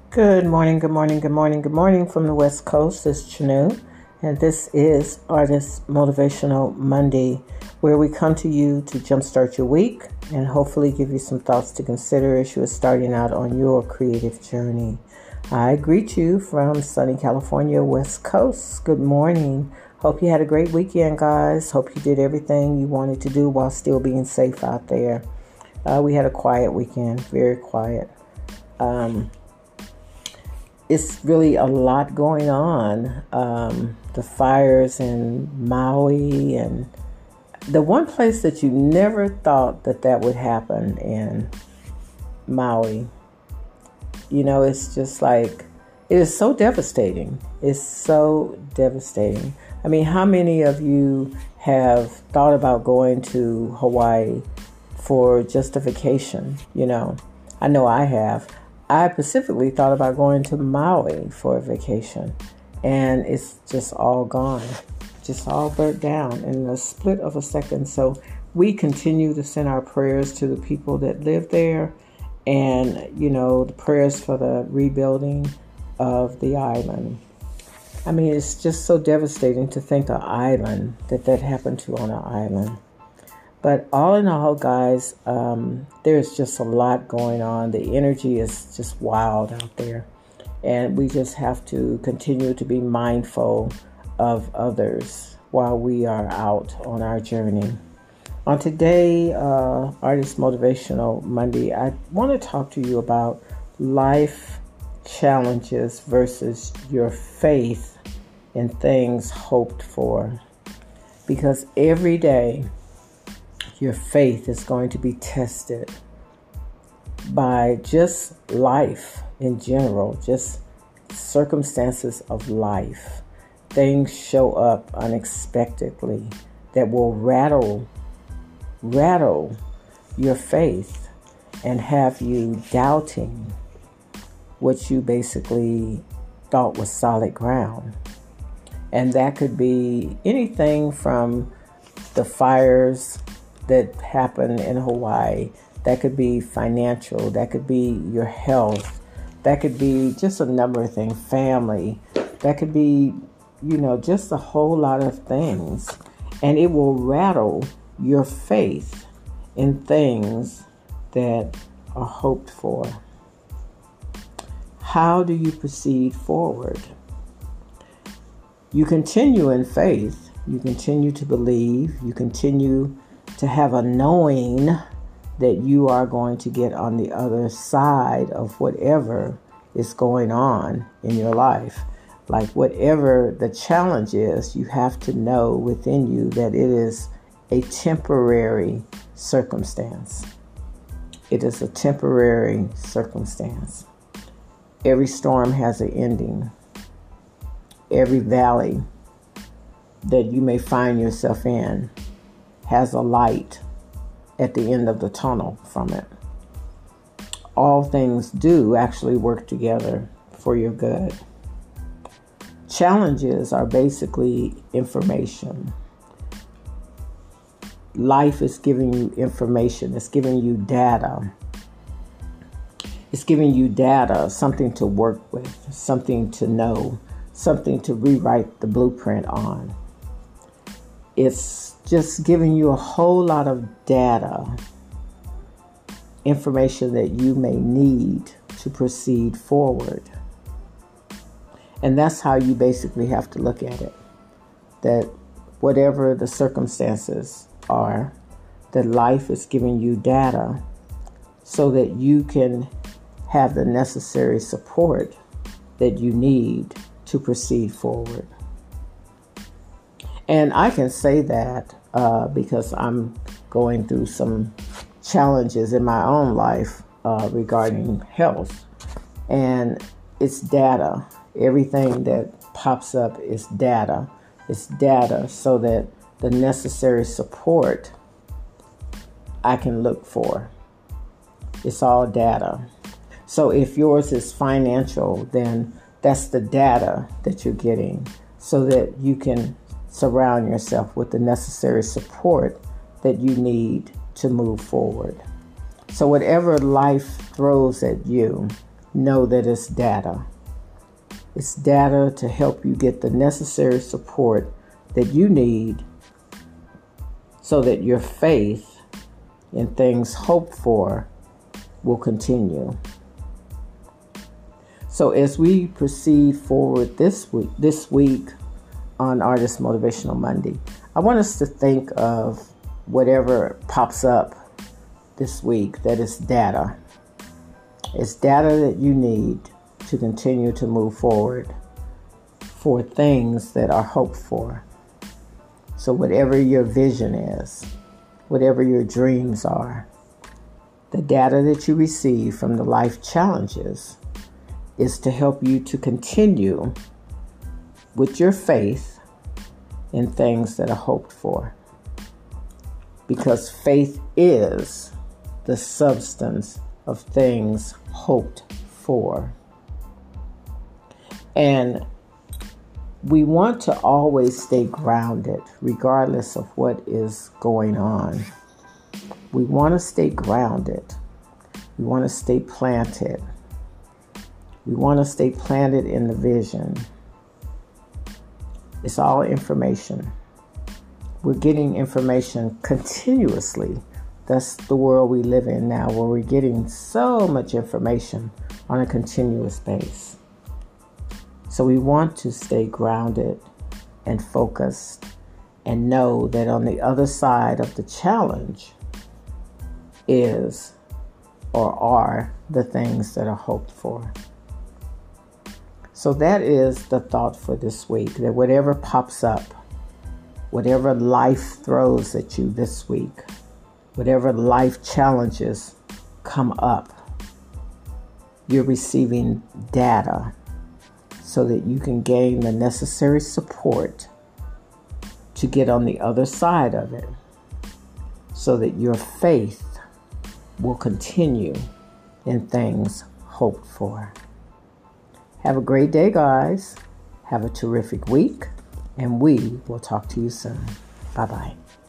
Good morning, good morning, good morning, good morning from the West Coast. This is Chanu, and this is Artist Motivational Monday, where we come to you to jumpstart your week and hopefully give you some thoughts to consider as you are starting out on your creative journey. I greet you from sunny California, West Coast. Good morning. Hope you had a great weekend, guys. Hope you did everything you wanted to do while still being safe out there. We had a quiet weekend, very quiet. It's really a lot going on. The fires in Maui, and the one place that you never thought that would happen in Maui. It's just like, it is so devastating. It's so devastating. I mean, how many of you have thought about going to Hawaii for just a vacation? I know I have. I specifically thought about going to Maui for a vacation, and it's just all gone, just all burnt down in a split of a second. So we continue to send our prayers to the people that live there, and, the prayers for the rebuilding of the island. I mean, it's just so devastating to think an island that happened to on an island. But all in all, guys, there's just a lot going on. The energy is just wild out there. And we just have to continue to be mindful of others while we are out on our journey. On today, Artist Motivational Monday, I want to talk to you about life challenges versus your faith in things hoped for. Because every day, your faith is going to be tested by just life in general, just circumstances of life. Things show up unexpectedly that will rattle your faith and have you doubting what you basically thought was solid ground. And that could be anything from the fires that happen in Hawaii. That could be financial. That could be your health. That could be just a number of things. Family. That could be, just a whole lot of things. And it will rattle your faith in things that are hoped for. How do you proceed forward? You continue in faith. You continue to believe. You continue to have a knowing that you are going to get on the other side of whatever is going on in your life. Like whatever the challenge is, you have to know within you that it is a temporary circumstance. It is a temporary circumstance. Every storm has an ending. Every valley that you may find yourself in has a light at the end of the tunnel from it. All things do actually work together for your good. Challenges are basically information. Life is giving you information. It's giving you data. It's giving you data, something to work with, something to know, something to rewrite the blueprint on. It's just giving you a whole lot of data, information that you may need to proceed forward. And that's how you basically have to look at it. That whatever the circumstances are, that life is giving you data so that you can have the necessary support that you need to proceed forward. And I can say that because I'm going through some challenges in my own life regarding health. And it's data. Everything that pops up is data. It's data so that the necessary support I can look for. It's all data. So if yours is financial, then that's the data that you're getting so that you can surround yourself with the necessary support that you need to move forward. So whatever life throws at you, know that it's data. It's data to help you get the necessary support that you need so that your faith in things hoped for will continue. So as we proceed forward this week on Artist Motivational Monday, I want us to think of whatever pops up this week that is data. It's data that you need to continue to move forward for things that are hoped for. So whatever your vision is, whatever your dreams are, the data that you receive from the life challenges is to help you to continue with your faith in things that are hoped for. Because faith is the substance of things hoped for. And we want to always stay grounded regardless of what is going on. We want to stay grounded. We want to stay planted. We want to stay planted in the vision. It's all information. We're getting information continuously. That's the world we live in now, where we're getting so much information on a continuous basis. So we want to stay grounded and focused and know that on the other side of the challenge is or are the things that are hoped for. So that is the thought for this week, that whatever pops up, whatever life throws at you this week, whatever life challenges come up, you're receiving data so that you can gain the necessary support to get on the other side of it, so that your faith will continue in things hoped for. Have a great day, guys. Have a terrific week, and we will talk to you soon. Bye-bye.